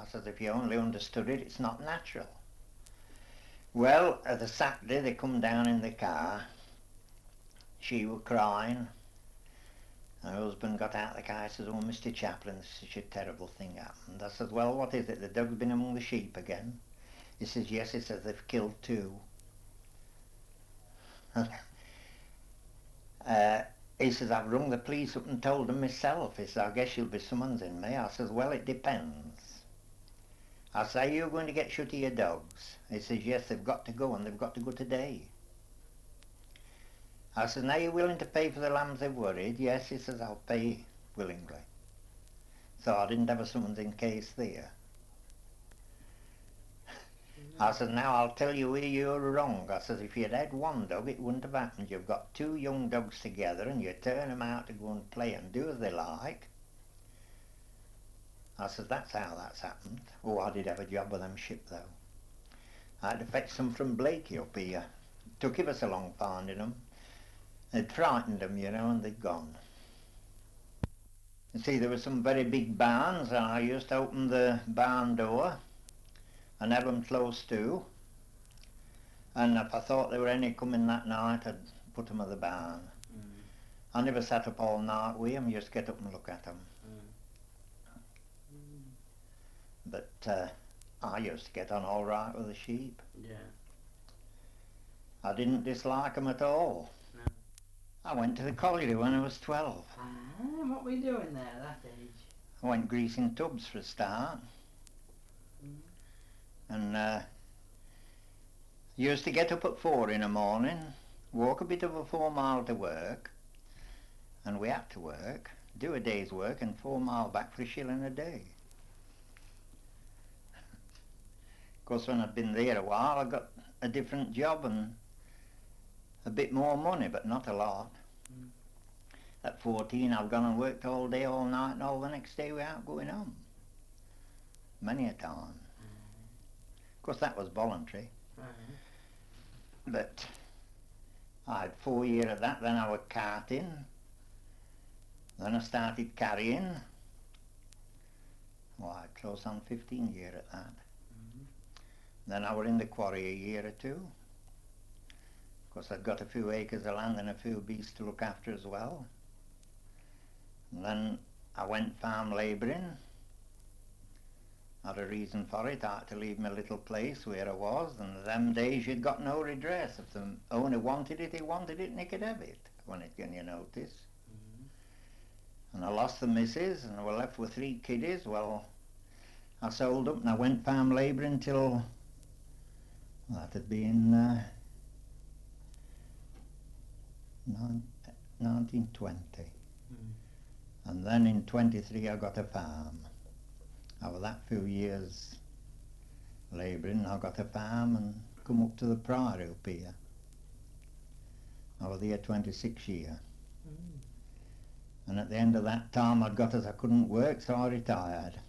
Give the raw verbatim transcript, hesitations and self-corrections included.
says, if you only understood it, it's not natural. Well, uh, the Saturday they come down in the car. She was crying. Her husband got out of the car. He says, oh, Mister Chaplin, such a terrible thing happened. I said, well, what is it? The dog's been among the sheep again? He says, yes. He says, they've killed two. uh, he says, I've rung the police up and told them myself. He says, I guess you'll be summonsing me. I says, well, it depends. I say, you're going to get shut of your dogs? He says, yes, they've got to go, and they've got to go today. I said, now you're willing to pay for the lambs they've worried? Yes, he says, I'll pay willingly. So I didn't have a summons in case there. Mm-hmm. I said, now I'll tell you where you're wrong. I said, if you'd had one dog, it wouldn't have happened. You've got two young dogs together, and you turn them out to go and play and do as they like. I said, that's how that's happened. Oh, I did have a job with them sheep, though. I had to fetch some from Blakey up here. It took ever so long finding them. They'd frightened them, you know, and they'd gone. You see, there were some very big barns, and I used to open the barn door and have them close to. And if I thought there were any coming that night, I'd put them at the barn. Mm. I never sat up all night with them, just get up and look at them. Mm. But uh, I used to get on all right with the sheep. Yeah. I didn't dislike them at all. No. I went to the colliery when I was twelve. Ah, what were you doing there at that age? I went greasing tubs for a start. Mm. And uh, used to get up at four in the morning, walk a bit of a four mile to work, and we had to work, do a day's work and four mile back for a shilling a day. Of course, when I'd been there a while, I got a different job and a bit more money, but not a lot. Mm. At fourteen, I've gone and worked all day, all night, and all the next day without going home. Many a time. Mm. Of course, that was voluntary. Mm-hmm. But I had four years of that, then I was carting, then I started carrying. Well, I had close on fifteen years at that. Mm-hmm. Then I was in the quarry a year or two. Of course, I'd got a few acres of land and a few beasts to look after as well. And then I went farm labouring. Had a reason for it. I had to leave my little place where I was, and them days you'd got no redress. If the owner wanted it, he wanted it, and he could have it when it gave you notice. Mm-hmm. And I lost the missus, and I was left with three kiddies. Well, I sold up and I went farm labouring till, well, that had been uh, nineteen twenty. Mm. And then in twenty-three I got a farm. Over that few years labouring, I got a farm and come up to the Priory up here. I was there twenty-six years. Mm. And at the end of that time I'd got as I couldn't work, so I retired.